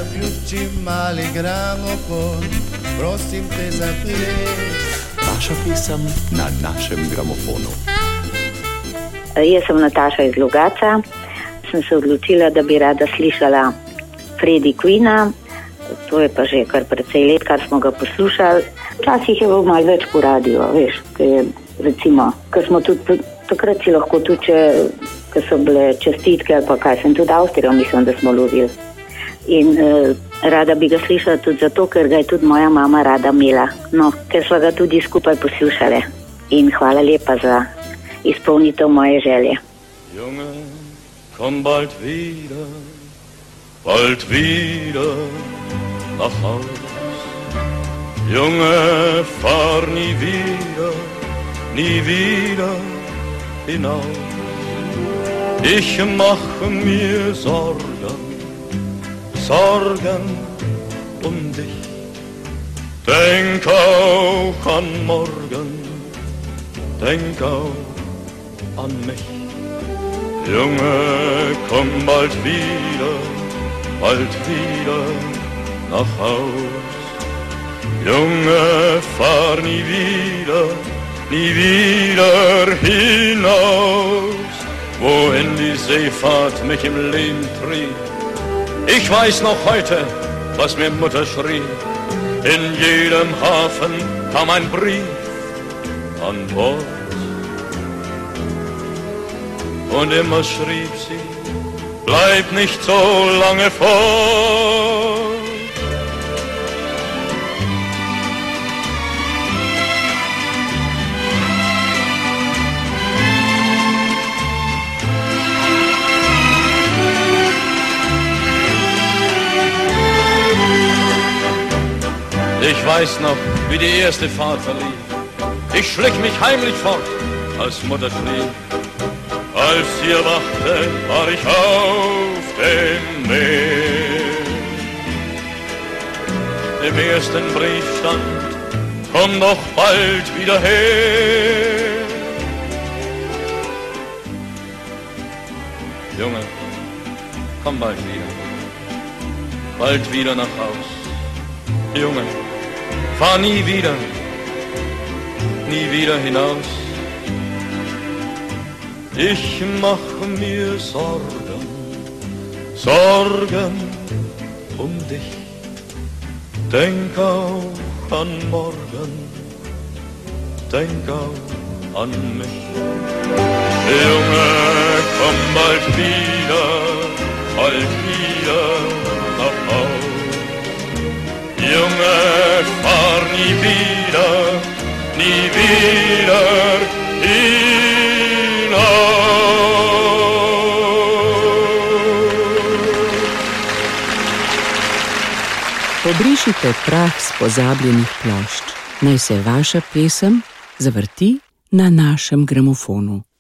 Zaključi mali gramofon, prosim te zaples. Vaša pesem na našem gramofonu. Jaz sem Nataša iz Logatca. Sem se odločila, da bi rada slišala Freddie Queena. To je pa že kar precej let, kar smo ga poslušali. Včasih je bilo malo več po radiju, veš, recimo, ker smo tudi takrat si lahko tudi, ker so bile čestitke ali pa kaj, sem tudi Avstrijo, mislim, da smo lovili. In rada bi ga slišala tudi zato, ker ga je tudi moja mama rada imela. No, ker smo ga tudi skupaj poslušali. In hvala lepa za izpolnitev moje želje. Junge, komm bald wieder nach Haus. Junge, fahr nie wieder hinaus. Ich mache mir Sorgen um dich. Denk auch an morgen, denk auch an mich. Junge, komm bald wieder nach Haus. Junge, fahr nie wieder hinaus, wohin die Seefahrt mich im Leben trieb. Ich weiß noch heute, was mir Mutter schrieb. In jedem Hafen kam ein Brief an Bord. Und immer schrieb sie, bleib nicht so lange fort. Ich weiß noch, wie die erste Fahrt verlief. Ich schlich mich heimlich fort, als Mutter schlief. Als sie erwachte, war ich auf dem Meer. Im ersten Brief stand, komm doch bald wieder her. Junge, komm bald wieder nach Haus. Junge, fahr nie wieder hinaus. Ich mache mir Sorgen um dich. Denk auch an morgen, denk auch an mich. Junge, komm bald wieder nach Haus. Junge, fahr nie wieder hinaus. Pobrišite prah s pozabljenih plošč. Naj se vaša pesem zavrti na našem gramofonu.